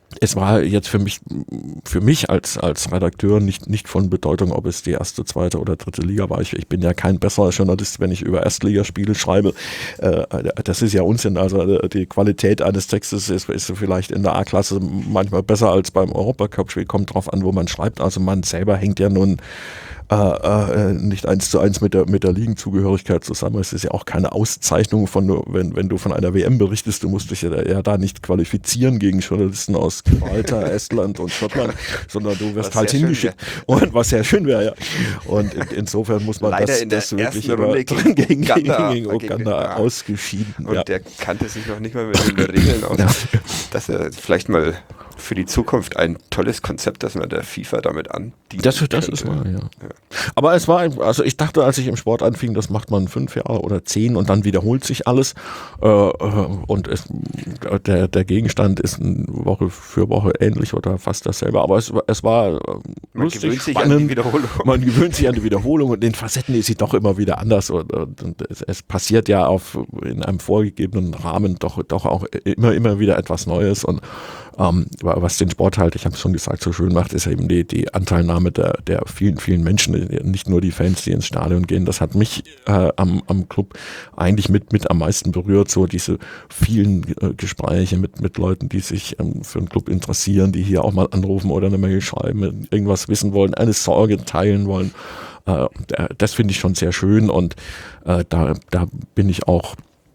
es war jetzt für mich, für mich als, als Redakteur nicht, nicht von Bedeutung, ob es die erste, zweite oder dritte Liga war. Ich, ich bin ja kein besserer Journalist, wenn ich über Erstligaspiele schreibe. Äh, das ist ja Unsinn. Also die Qualität eines Textes ist, ist vielleicht in der A-Klasse manchmal besser als beim Europacup-Spiel. Kommt drauf an, wo man schreibt. Also man selber hängt ja nun Äh, äh, nicht eins zu eins mit der, mit der Ligenzugehörigkeit zusammen. Es ist ja auch keine Auszeichnung von, wenn, wenn du von einer W M berichtest, du musst dich ja, ja da nicht qualifizieren gegen Journalisten aus Malta, Estland und Schottland, sondern du wirst was halt hingeschickt. Und was sehr schön wäre, ja. Und in, insofern muss man Leider das, in der das wirklich Runde gegen, gegen Uganda, gegen Uganda gegen, ja. ausgeschieden. Und ja. der kannte sich noch nicht mal mit den Regeln aus. Ja. Dass er vielleicht mal für die Zukunft ein tolles Konzept, dass man der FIFA damit an. Das, das ist wahr, ja. ja. Aber es war, also ich dachte, als ich im Sport anfing, das macht man fünf Jahre oder zehn und dann wiederholt sich alles. Äh, und es, der, der Gegenstand ist Woche für Woche ähnlich oder fast dasselbe. Aber es, es war man lustig, gewöhnt sich spannend. An die Wiederholung. Man gewöhnt sich an die Wiederholung und in Facetten ist sie doch immer wieder anders. Und, und, und es, es passiert ja auf, in einem vorgegebenen Rahmen doch, doch auch immer, immer wieder etwas Neues. Und ähm, was den Sport halt, ich habe es schon gesagt, so schön macht, ist eben die, die Anteilnahme der, der vielen, vielen Menschen, nicht nur die Fans, die ins Stadion gehen. Das hat mich äh, am, am Club eigentlich mit, mit am meisten berührt, so diese vielen äh, Gespräche mit, mit Leuten, die sich ähm, für den Club interessieren, die hier auch mal anrufen oder eine Mail schreiben, irgendwas wissen wollen, eine Sorge teilen wollen. Äh, das finde ich schon sehr schön und äh, da, da bin ich auch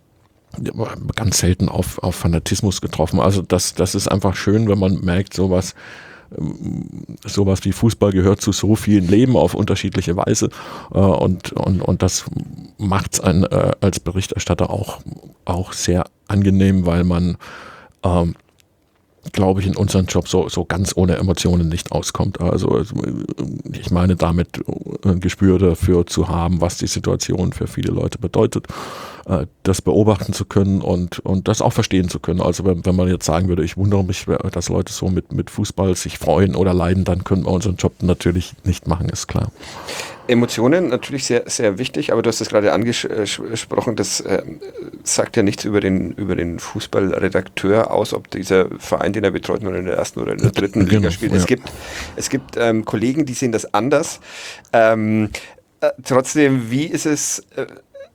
ganz selten auf, auf Fanatismus getroffen. Also das, das ist einfach schön, wenn man merkt, sowas, sowas wie Fußball gehört zu so vielen Leben auf unterschiedliche Weise. Und, und, und das macht es einen äh, als Berichterstatter auch, auch sehr angenehm, weil man, ähm, glaube ich, in unserem Job so, so ganz ohne Emotionen nicht auskommt. Also ich meine damit ein Gespür dafür zu haben, was die Situation für viele Leute bedeutet, das beobachten zu können und, und das auch verstehen zu können. Also wenn, wenn man jetzt sagen würde, ich wundere mich, dass Leute so mit, mit Fußball sich freuen oder leiden, dann können wir unseren Job natürlich nicht machen, ist klar. Emotionen natürlich sehr, sehr wichtig, aber du hast es gerade angesprochen, das äh, sagt ja nichts über den, über den Fußballredakteur aus, ob dieser Verein, den er betreut, nur in der ersten oder in der dritten genau, Liga spielt. Ja. Es gibt, es gibt ähm, Kollegen, die sehen das anders. Ähm, äh, trotzdem, wie ist es, äh,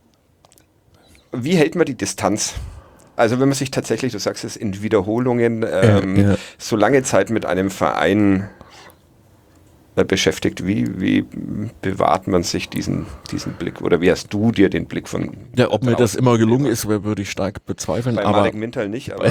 wie hält man die Distanz? Also wenn man sich tatsächlich, du sagst es, in Wiederholungen ähm, ja, ja. so lange Zeit mit einem Verein beschäftigt, wie, wie bewahrt man sich diesen, diesen Blick oder wie hast du dir den Blick von ja, ob mir das immer gelungen ist, würde ich stark bezweifeln. Bei aber Marek Mintal nicht, aber auf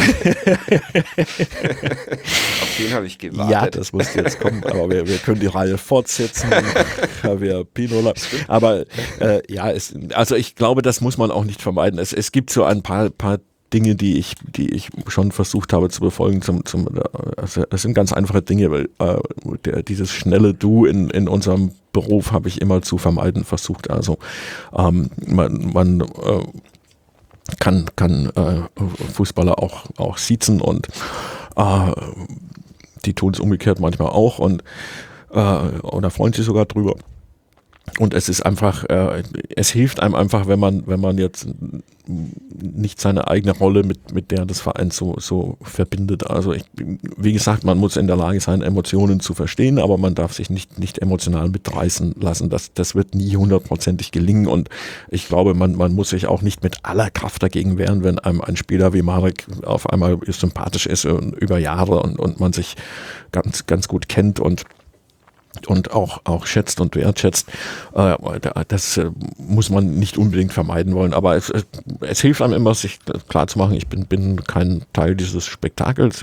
den habe ich gewartet. Ja, das musste jetzt kommen, aber wir, wir können die Reihe fortsetzen. Javier Pinola. Aber äh, ja, es, also ich glaube, das muss man auch nicht vermeiden. Es, es gibt so ein paar, paar Dinge, die ich, die ich schon versucht habe zu befolgen. Zum, zum, also es sind ganz einfache Dinge, weil äh, der, dieses schnelle Du in, in unserem Beruf habe ich immer zu vermeiden versucht. Also ähm, man, man äh, kann, kann äh, Fußballer auch, auch siezen und äh, die tun es umgekehrt manchmal auch und äh, oder freuen sich sogar drüber. Und es ist einfach, äh, es hilft einem einfach, wenn man, wenn man jetzt nicht seine eigene Rolle mit, mit der des Vereins so, so verbindet. Also ich, wie gesagt, man muss in der Lage sein, Emotionen zu verstehen, aber man darf sich nicht, nicht emotional mitreißen lassen. Das, das wird nie hundertprozentig gelingen und ich glaube, man, man muss sich auch nicht mit aller Kraft dagegen wehren, wenn einem ein Spieler wie Marek auf einmal sympathisch ist über Jahre und, und man sich ganz, ganz gut kennt und und auch, auch schätzt und wertschätzt. Das muss man nicht unbedingt vermeiden wollen, aber es, es hilft einem immer, sich klarzumachen, ich bin, bin kein Teil dieses Spektakels.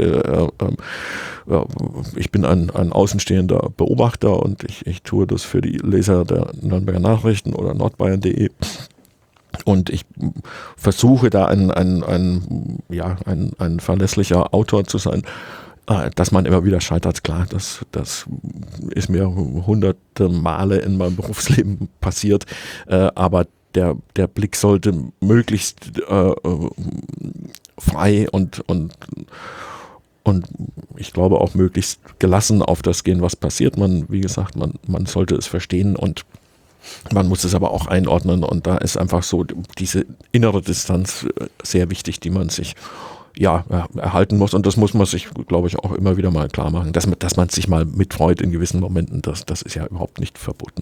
Ich bin ein, ein außenstehender Beobachter und ich, ich tue das für die Leser der Nürnberger Nachrichten oder nordbayern punkt de. Und ich versuche da ein, ein, ein, ja, ein, ein verlässlicher Autor zu sein. Dass man immer wieder scheitert, klar, das, das ist mir hunderte Male in meinem Berufsleben passiert, äh, aber der, der Blick sollte möglichst äh, frei und, und, und ich glaube auch möglichst gelassen auf das gehen, was passiert. Man, wie gesagt, man, man sollte es verstehen und man muss es aber auch einordnen und da ist einfach so diese innere Distanz sehr wichtig, die man sich ja, erhalten muss. Und das muss man sich, glaube ich, auch immer wieder mal klar machen, dass man, dass man sich mal mitfreut in gewissen Momenten. Das, das ist ja überhaupt nicht verboten.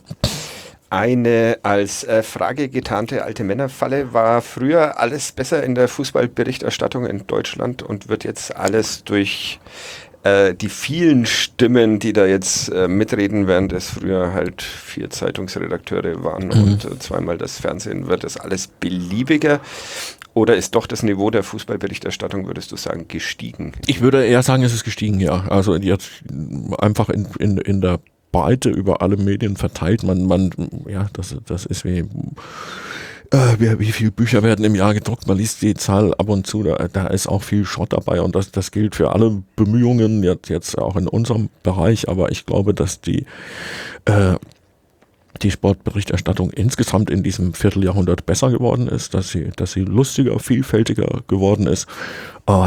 Eine als äh, Frage getarnte alte Männerfalle: War früher alles besser in der Fußballberichterstattung in Deutschland und wird jetzt alles durch äh, die vielen Stimmen, die da jetzt äh, mitreden, während es früher halt vier Zeitungsredakteure waren mhm. und äh, zweimal das Fernsehen, wird das alles beliebiger? Oder ist doch das Niveau der Fußballberichterstattung, würdest du sagen, gestiegen? Ich würde eher sagen, es ist gestiegen, ja. Also jetzt einfach in, in, in der Breite über alle Medien verteilt. Man, man, ja, das, das ist wie, äh, wie, wie viele Bücher werden im Jahr gedruckt. Man liest die Zahl ab und zu, da, da ist auch viel Schrott dabei und das, das gilt für alle Bemühungen, jetzt, jetzt auch in unserem Bereich, aber ich glaube, dass die, äh, die Sportberichterstattung insgesamt in diesem Vierteljahrhundert besser geworden ist, dass sie, dass sie lustiger, vielfältiger geworden ist. Äh,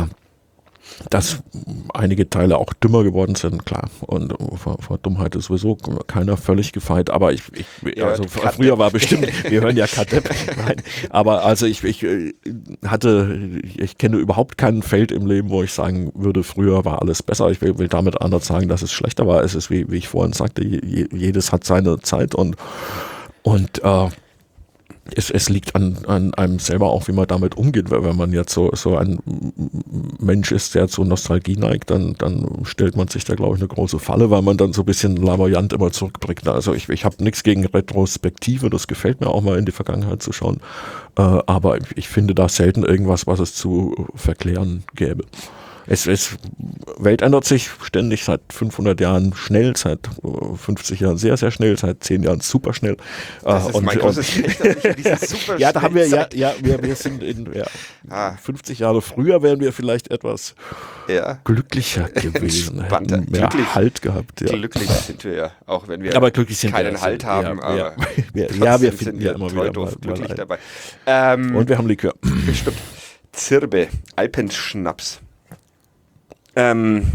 Dass einige Teile auch dümmer geworden sind, klar. Und vor, vor Dummheit ist sowieso keiner völlig gefeit. Aber ich, ich ja, also früher war bestimmt, wir hören ja Kadepp. Nein, aber also ich, ich hatte, ich kenne überhaupt kein Feld im Leben, wo ich sagen würde, früher war alles besser. Ich will, will damit anders sagen, dass es schlechter war. Es ist, wie, wie ich vorhin sagte, je, jedes hat seine Zeit und, und äh, Es, es liegt an, an einem selber auch, wie man damit umgeht, weil wenn man jetzt so, so ein Mensch ist, der zur Nostalgie neigt, dann, dann stellt man sich da, glaube ich, eine große Falle, weil man dann so ein bisschen lamoyant immer zurückbringt. Also ich, ich habe nichts gegen Retrospektive, das gefällt mir auch mal in die Vergangenheit zu schauen, äh, aber ich, ich finde da selten irgendwas, was es zu verklären gäbe. Es, es, Welt ändert sich ständig, seit fünfhundert Jahren schnell, seit fünfzig Jahren sehr, sehr schnell, seit zehn Jahren super schnell. Das ist und, mein großes Recht, dieses super ja, da haben wir, ja, ja, wir, wir sind in ja, ah. fünfzig Jahre früher wären wir vielleicht etwas ja. glücklicher gewesen, hätten mehr glücklich, Halt gehabt. Ja. Glücklich sind wir ja, auch wenn wir aber glücklich sind keinen wir, Halt ja, haben, ja, aber ja, ja, ja wir finden ja immer wieder doof, mal, glücklich mal dabei. Ähm, und wir haben Likör. Stimmt. Zirbe, Alpenschnaps. Ähm,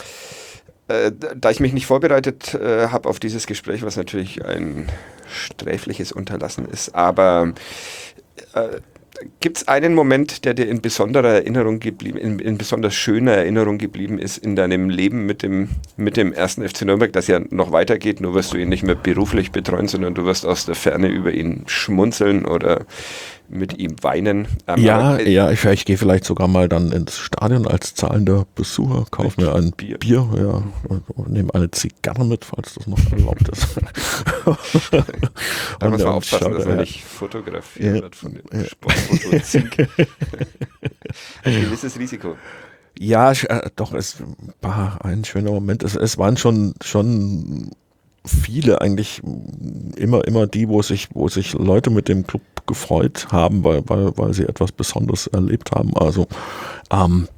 äh, da ich mich nicht vorbereitet äh, habe auf dieses Gespräch, was natürlich ein sträfliches Unterlassen ist, aber äh, gibt es einen Moment, der dir in besonderer Erinnerung geblieben, in, in besonders schöner Erinnerung geblieben ist in deinem Leben mit dem, mit dem ersten F C Nürnberg, das ja noch weitergeht, nur wirst du ihn nicht mehr beruflich betreuen, sondern du wirst aus der Ferne über ihn schmunzeln oder mit ihm weinen. Ähm, ja, aber, äh, ja, ich, ich gehe vielleicht sogar mal dann ins Stadion als zahlender Besucher, kaufe mir ein Bier, Bier ja, und nehme eine Zigarre mit, falls das noch erlaubt ist. Da muss man aufpassen, dass man nicht fotografiert ja, wird von dem ja. Sportfoto-Zink. Ein gewisses Risiko. Ja, äh, doch, es war ein schöner Moment. Es, es waren schon, schon viele eigentlich immer, immer die, wo sich, wo sich Leute mit dem Club gefreut haben, weil, weil, weil sie etwas Besonderes erlebt haben. Also, ähm,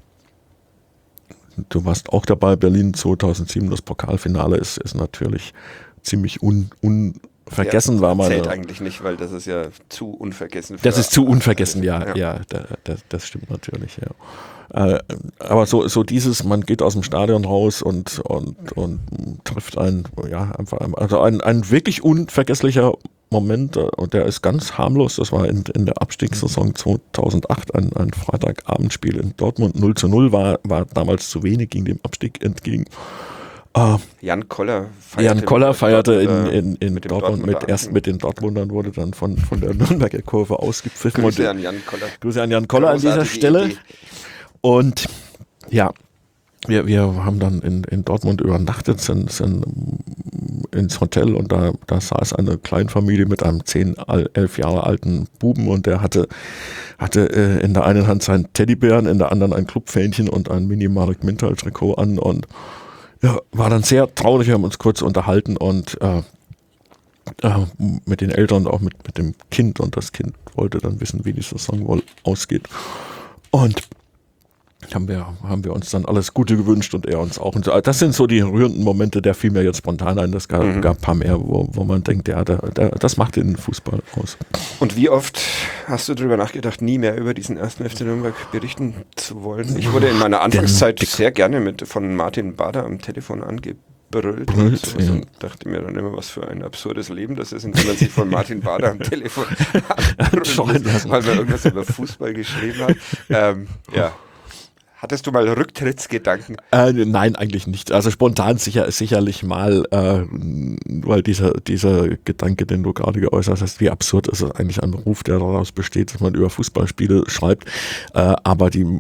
du warst auch dabei, Berlin zweitausendsieben, das Pokalfinale ist, ist natürlich ziemlich un, unvergessen. Ja, war meine, zählt eigentlich nicht, weil das ist ja zu unvergessen. Das ist zu unvergessen, ja, ja, ja da, da, das stimmt natürlich, ja. Äh, aber so, so dieses, man geht aus dem Stadion raus und, und, und trifft einen, ja, einfach, also ein, ein wirklich unvergesslicher Moment, und der ist ganz harmlos, das war in, in der Abstiegssaison zweitausendacht, ein, ein Freitagabendspiel in Dortmund, null zu null, war, war damals zu wenig, ging dem Abstieg entgegen. Uh, Jan Koller feierte, Jan Koller feierte in, in, in mit Dortmund, mit, erst mit den Dortmundern, wurde dann von, von der Nürnberger Kurve ausgepfiffen. Grüße und, an Jan Koller. Grüße an Jan Koller an dieser Stelle. Idee. Und ja, wir, wir haben dann in, in Dortmund übernachtet, sind, sind ins Hotel und da, da saß eine Kleinfamilie mit einem zehn, elf Jahre alten Buben und der hatte, hatte äh, in der einen Hand seinen Teddybären, in der anderen ein Clubfähnchen und ein Mini-Marek Mintal-Trikot an und ja, war dann sehr traurig, wir haben uns kurz unterhalten und äh, äh, mit den Eltern und auch mit, mit dem Kind und das Kind wollte dann wissen, wie die Saison wohl ausgeht. Und haben wir, haben wir uns dann alles Gute gewünscht und er uns auch. Und so, das sind so die rührenden Momente, der fiel mir jetzt spontan ein. Das gab, mhm. gab ein paar mehr, wo, wo man denkt, ja, der, der, das macht den Fußball aus. Und wie oft hast du darüber nachgedacht, nie mehr über diesen ersten F C Nürnberg berichten zu wollen? Ich wurde in meiner Anfangszeit sehr gerne mit von Martin Bader am Telefon angebrüllt Brüllt, und, ja. und dachte mir dann immer, was für ein absurdes Leben das ist, wenn man sich von Martin Bader am Telefon anbrüllen muss, weil man irgendwas über Fußball geschrieben hat. Ähm, ja. Hattest du mal Rücktrittsgedanken? Äh, nein, eigentlich nicht. Also spontan sicher, sicherlich mal, äh, weil dieser, dieser Gedanke, den du gerade geäußert hast, wie absurd ist es eigentlich ein Beruf, der daraus besteht, dass man über Fußballspiele schreibt. Äh, aber die,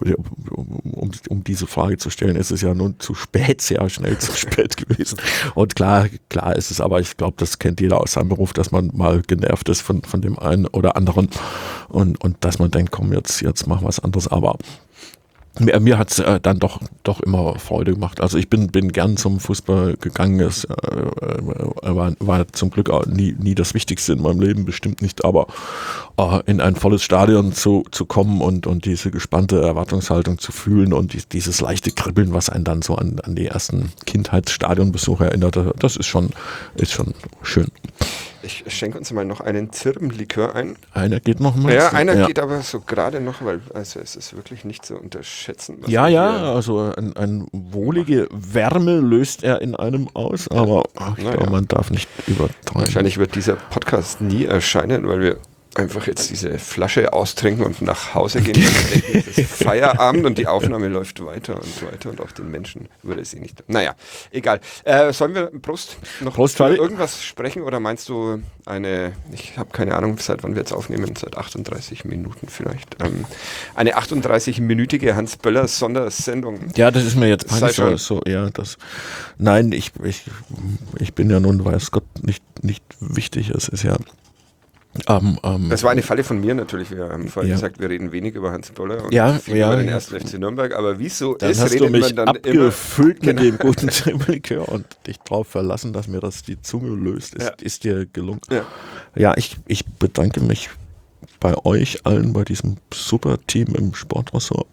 um, um diese Frage zu stellen, ist es ja nun zu spät, sehr schnell zu spät gewesen. Und klar, klar ist es, aber ich glaube, das kennt jeder aus seinem Beruf, dass man mal genervt ist von, von dem einen oder anderen und, und dass man denkt, komm, jetzt, jetzt machen wir was anderes. Aber Mir, mir hat es äh, dann doch doch immer Freude gemacht. Also ich bin bin gern zum Fußball gegangen. Es äh, war, war zum Glück auch nie, nie das Wichtigste in meinem Leben, bestimmt nicht. Aber äh, in ein volles Stadion zu, zu kommen und, und diese gespannte Erwartungshaltung zu fühlen und die, dieses leichte Kribbeln, was einen dann so an, an die ersten Kindheitsstadionbesuche erinnert, das ist schon, ist schon schön. Ich schenke uns mal noch einen Zirbenlikör ein. Einer geht noch mal. Ja, einer ja. geht aber so gerade noch, weil also es ist wirklich nicht zu unterschätzen. Ja, ja, also ein, ein wohlige Wärme löst er in einem aus, aber ach, ich naja. glaube, man darf nicht übertreiben. Wahrscheinlich wird dieser Podcast nie erscheinen, weil wir einfach jetzt diese Flasche austrinken und nach Hause gehen und denken, es ist Feierabend und die Aufnahme läuft weiter und weiter und auch den Menschen würde es eh nicht. Naja, egal. Äh, sollen wir Prost noch Prost, über Fadi. irgendwas sprechen oder meinst du eine, ich habe keine Ahnung, seit wann wir jetzt aufnehmen, seit achtunddreißig Minuten vielleicht, ähm, eine achtunddreißig-minütige Hans-Böller-Sondersendung. Ja, das ist mir jetzt Sei peinlich, so, schon. so, ja, das, nein, ich, ich, ich bin ja nun, weiß Gott, nicht, nicht wichtig, es ist ja, Ähm, ähm, Das war eine Falle von mir natürlich. Wir haben vorhin Ja. gesagt, wir reden wenig über Hans Böller und Ja, viel ja. über den ersten F C Nürnberg, aber wie es so dann ist, hast du redet mich man dann immer. abgefüllt mit Genau. dem guten Zirbenlikör und dich drauf verlassen, dass mir das die Zunge löst. Ist, Ja. ist dir gelungen. Ja. Ja, ich, ich bedanke mich bei euch allen, bei diesem super Team im Sportressort.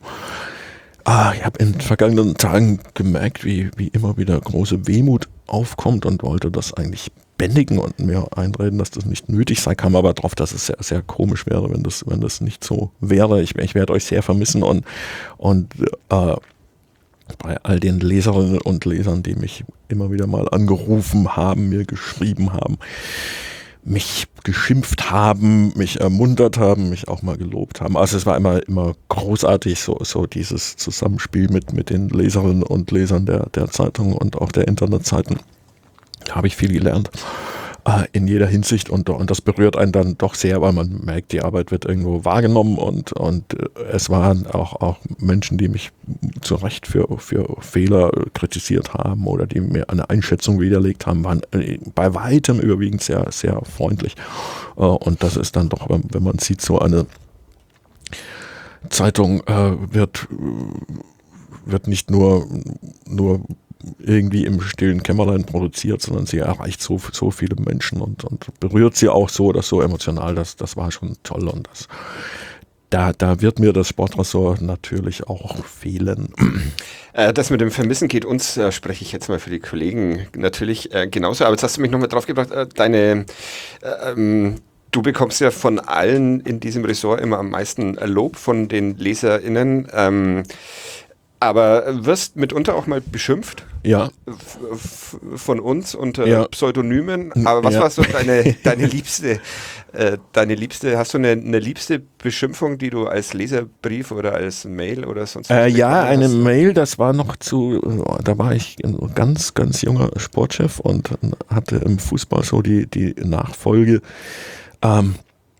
Ah, ich habe in den vergangenen Tagen gemerkt, wie, wie immer wieder große Wehmut aufkommt und wollte das eigentlich bändigen und mir einreden, dass das nicht nötig sei, kam aber drauf, dass es sehr, sehr komisch wäre, wenn das, wenn das nicht so wäre. Ich, ich werde euch sehr vermissen und, und äh, bei all den Leserinnen und Lesern, die mich immer wieder mal angerufen haben, mir geschrieben haben, mich geschimpft haben, mich ermuntert haben, mich auch mal gelobt haben. Also es war immer immer großartig, so so dieses Zusammenspiel mit mit den Leserinnen und Lesern der der Zeitung und auch der Internetseiten. Da habe ich viel gelernt äh, in jeder Hinsicht und und das berührt einen dann doch sehr, weil man merkt, die Arbeit wird irgendwo wahrgenommen und und äh, es waren auch auch Menschen, die mich zu Recht für für Fehler kritisiert haben oder die mir eine Einschätzung widerlegt haben, waren äh, bei weitem überwiegend sehr sehr freundlich äh, und das ist dann doch, wenn, wenn man sieht, so eine Zeitung äh, wird wird nicht nur nur irgendwie im stillen Kämmerlein produziert, sondern sie erreicht so, so viele Menschen und, und berührt sie auch so oder so emotional, das, das war schon toll und das, da, da wird mir das Sportressort natürlich auch fehlen. Äh, das mit dem Vermissen geht uns, äh, spreche ich jetzt mal für die Kollegen, natürlich äh, genauso, aber jetzt hast du mich nochmal drauf gebracht, äh, deine äh, ähm, du bekommst ja von allen in diesem Ressort immer am meisten Lob von den LeserInnen, ähm, aber wirst mitunter auch mal beschimpft? Ja. F- f- von uns unter Ja. Pseudonymen. Aber was Ja. war so deine, deine liebste, äh, deine liebste, hast du eine, eine liebste Beschimpfung, die du als Leserbrief oder als Mail oder sonst was Äh, ja, bekommen eine hast? Mail, das war noch zu, äh, da war ich ein ganz, ganz junger Sportchef und hatte im Fußball so die, die Nachfolge ähm,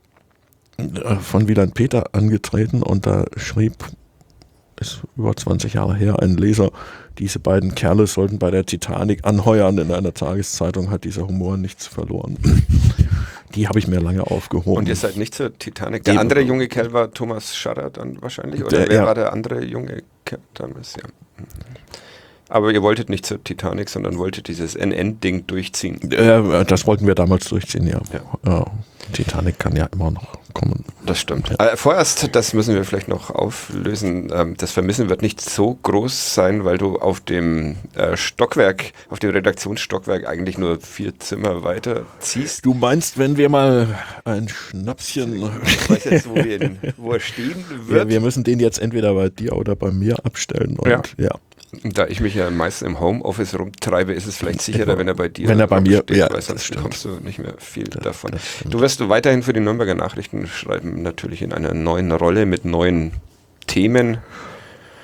äh, von Wieland Peter angetreten und da schrieb, ist über zwanzig Jahre her, ein Leser, diese beiden Kerle sollten bei der Titanic anheuern. In einer Tageszeitung hat dieser Humor nichts verloren. Die habe ich mir lange aufgehoben. Und ihr seid nicht zur Titanic. Der Die- andere junge Kerl war Thomas Scharrer dann wahrscheinlich? Oder Der- wer ja. war der andere junge Kerl damals? Ja. Aber ihr wolltet nicht zur Titanic, sondern wolltet dieses N N-Ding durchziehen. Äh, das wollten wir damals durchziehen, ja. Ja. Ja. Titanic kann ja immer noch kommen. Das stimmt. Äh, vorerst, das müssen wir vielleicht noch auflösen, ähm, das Vermissen wird nicht so groß sein, weil du auf dem äh, Stockwerk, auf dem Redaktionsstockwerk eigentlich nur vier Zimmer weiter ziehst. Du meinst, wenn wir mal ein Schnapschen... Ich weiß jetzt, wo, wir in, wo er stehen Wir, wird. wir müssen den jetzt entweder bei dir oder bei mir abstellen. Und Ja. ja. Da ich mich ja meistens im Homeoffice rumtreibe, ist es vielleicht sicherer, wenn er bei dir Wenn er bei mir- steht, ja, weil das sonst stimmt. bekommst du nicht mehr viel Das- davon. das stimmt. Du wirst weiterhin für die Nürnberger Nachrichten schreiben, natürlich in einer neuen Rolle mit neuen Themen.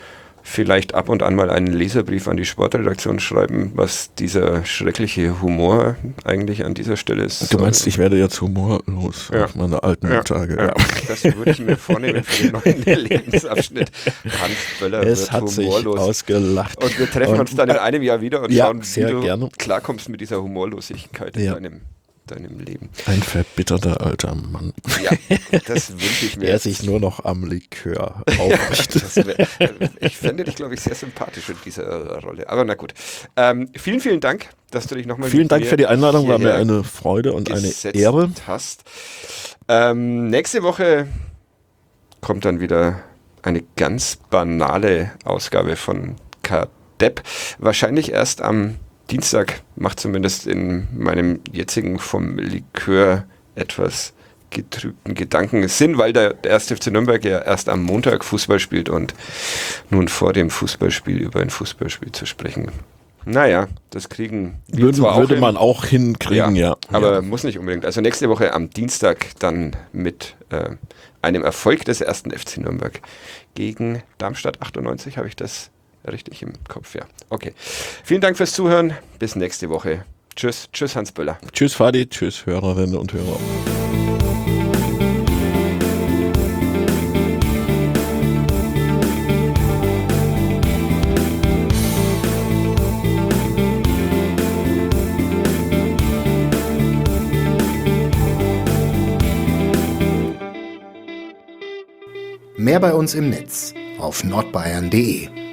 vielleicht ab und an mal einen Leserbrief an die Sportredaktion schreiben, was dieser schreckliche Humor eigentlich an dieser Stelle ist. Du meinst, ich werde jetzt humorlos ja. auf meine alten ja. Tage. Ja. Das würde ich mir vornehmen für den neuen Lebensabschnitt. Hans Böller es wird hat humorlos. sich ausgelacht. Und wir treffen und, uns dann in einem Jahr wieder und ja, schauen, wie du gerne. klarkommst mit dieser Humorlosigkeit in ja. deinem, deinem Leben. Ein verbitterter alter Mann. Ja, das wünsche ich mir. Der sich nur noch am Likör aufrichtet. wär, ich fände dich, glaube ich, sehr sympathisch in dieser Rolle. Aber na gut. Ähm, vielen, vielen Dank, dass du dich nochmal Vielen Dank für die Einladung, war mir eine Freude und eine Ehre. Hast. Ähm, nächste Woche kommt dann wieder eine ganz banale Ausgabe von Kadepp. Wahrscheinlich erst am Dienstag, macht zumindest in meinem jetzigen vom Likör etwas getrübten Gedanken Sinn, weil der, der erste F C Nürnberg ja erst am Montag Fußball spielt und nun vor dem Fußballspiel über ein Fußballspiel zu sprechen. Naja, das kriegen wir Würde, zwar auch würde hin, man auch hinkriegen, ja. ja. Aber ja. muss nicht unbedingt. Also nächste Woche am Dienstag dann mit äh, einem Erfolg des ersten F C Nürnberg gegen Darmstadt achtundneunzig, habe ich das richtig im Kopf, ja. Okay. Vielen Dank fürs Zuhören. Bis nächste Woche. Tschüss. Tschüss, Hans Böller. Tschüss, Fadi. Tschüss, Hörerinnen und Hörer. Mehr bei uns im Netz auf nordbayern punkt de.